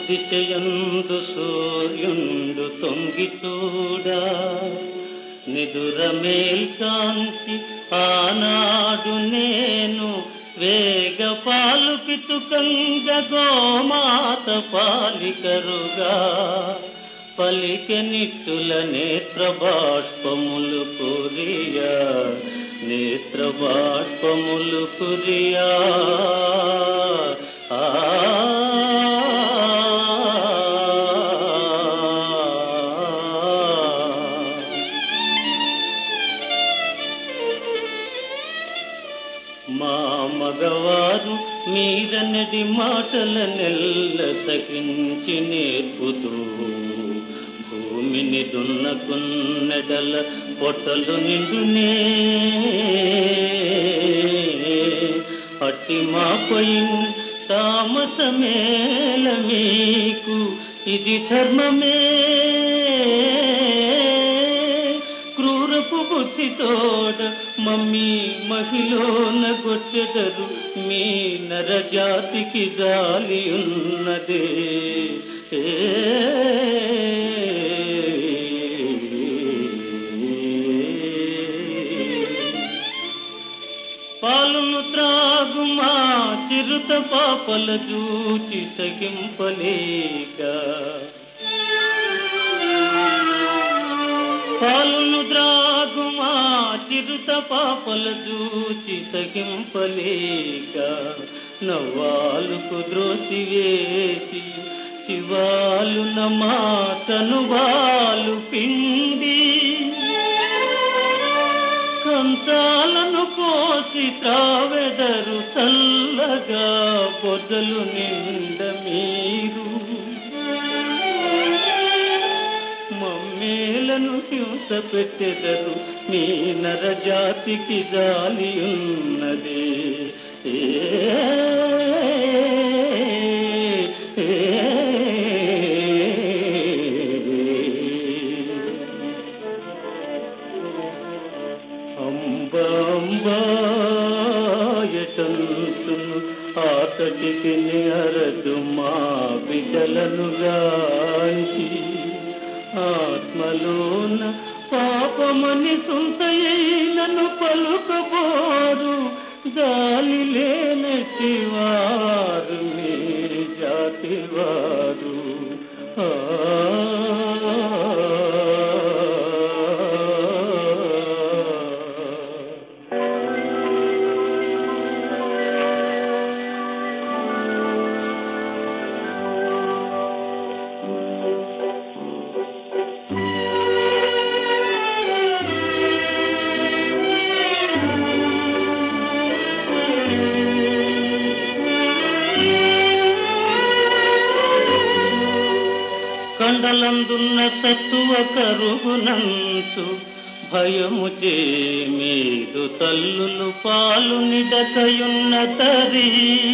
దిశయందు సూర్యుండు తొంగి చూడా నిదుర మేల్కాంచి ఆనాడు నేను వేగ పాలు పితుకంగ గోమాత పాలికరుగా పలికె నిట్టుల నేత్ర బాష్పములు కురియా నేత్ర బాష్పములు కురియా మా మగవారు మీరనడి మాటల నెల్ల సహించి నేర్పుతూ భూమిని దున్నకున్నెడల పొట్టలు నిండునే అట్టి మాపై తామసమేల మీకు ఇది ధర్మమే క్రూరపు బుద్ధితోడ మమ్మీ మహిళన గొచ్చెదరు మీ నరజాతికి జాలి ఉన్నదే పాలును త్రాగు మా చిరుత పాపల జూచి సగింపలేక పాలును త్రాగు మా చిరుత పాపల జూచి సగింపలేక నవ్వాలుకు ద్రోసివేసి శివాలు నమా తనువాలు పిండి కంచాలను కోసి త్రావెదరు చల్లగా పొదలు నిండ మీరు మమ్మేలను హింస పెట్టెదరు మీ నరజాతికి జాలి ఉన్నది అంబాయటంతును ఆతటికి అరదు మా బిడ్డలను గాంచి ఆత్మలోన పాపమని సుంతయైనను పలుకబోరు జాలి లేనటి వారు మీ జాతి వారు కండలందున్న సత్తువ కరుగునంచు భయము చే మీదు తల్లులు పాలు నిడకయున్న తరి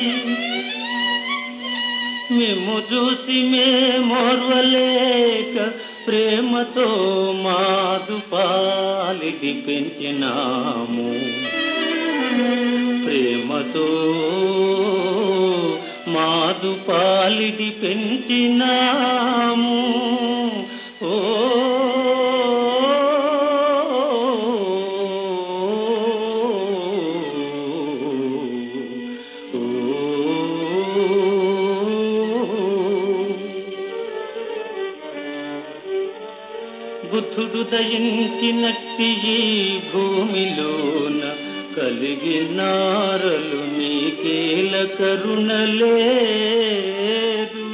మేము చూసి మేమోర్వలేక ప్రేమతో మాదు పాలిది పెంచినాము ప్రేమతో మాదు పాలిది పెంచినాము ఓ బుద్ధుడు దయించినట్టి ఈ భూమిలోన కలిగినారలు మీకేల కరుణలేదు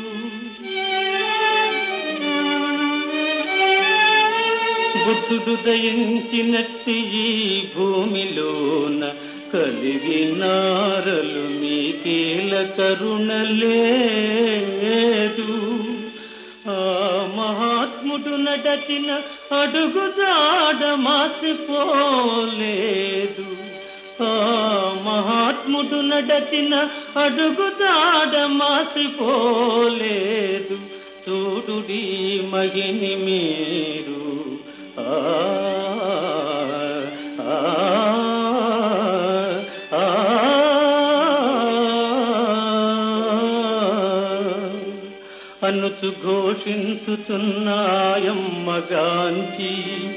బుద్ధుడు దయించినట్టి ఈ భూమిలోన కలిగినారలు మీకేల కరుణలేదు ఆ మహాత్ముడు నడచిన అడుగు జాడ మాసిపోలేదు ఆ మహాత్ముడు నడచిన అడుగు జాడ మాసిపోలేదు చూడుడి మగిని మీరు అనుచు ఘోషించుచున్నాయమ్మగాంచి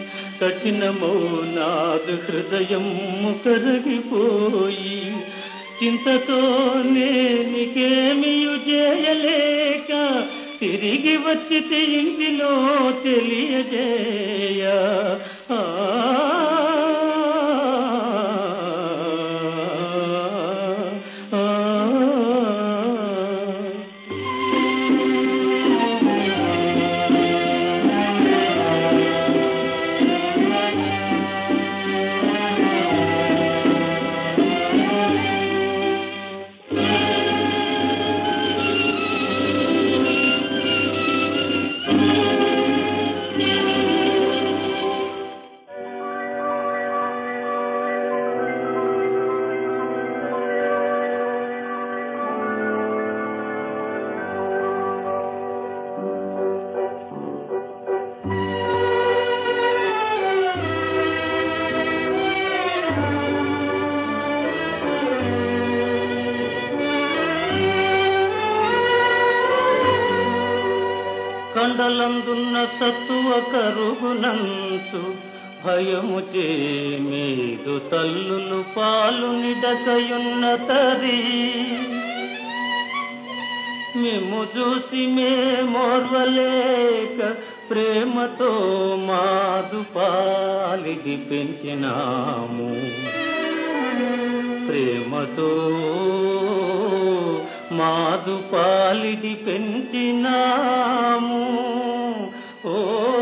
కఠినమౌనాదు హృదయం కరిగిపోయి చింతతో నేనికేమియు చేయలేక తిరిగి వచ్చితే ఇంటిలో తెలియజేయ కండలందున్న సత్తువ కరుగునంచు భయము చేమీదు తల్లులు పాలు నిడకయున్న తరి మేము చూసి మేమోర్వలేక ప్రేమతో మాదు పాలిది పెంచినాము ప్రేమతో మాదు పాలిది పెంచినాము ఓ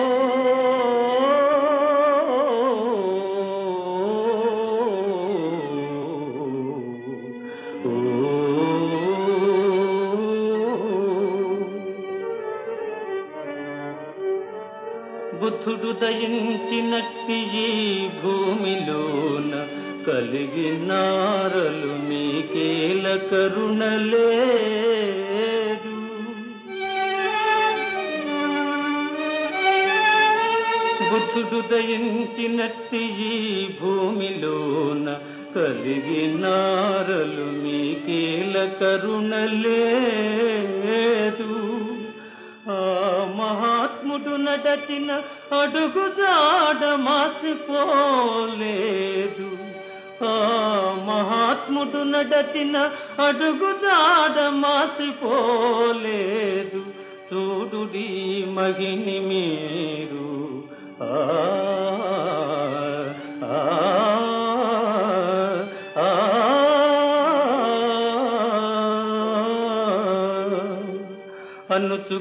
బుద్ధుడు దయించినట్టి ఈ భూమిలోన కలిగినారలు మీకేల కరుణలేదు బుద్ధుడు దయించినట్టి ఈ భూమిలోన కలిగినారలు మీకేల కరుణలేదు ఆ మహాత్ముడు నడచిన అడుగు జాడ మాసిపోలేదు ఆ మహాత్ముడు నడచిన అడుగు జాడ మాసిపోలేదు చూడుడి మహిని మీరు అనుచు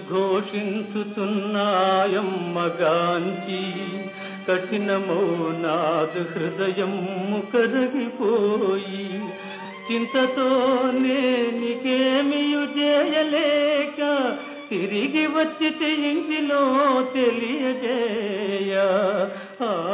ఘోషించుచున్నాయమ్మగాంచి కఠినమౌనాదు హృదయం కరిగిపోయి చింతతో నేనికేమియు చేయలేక తిరిగి వచ్చితే ఇంటిలో తెలియజేయ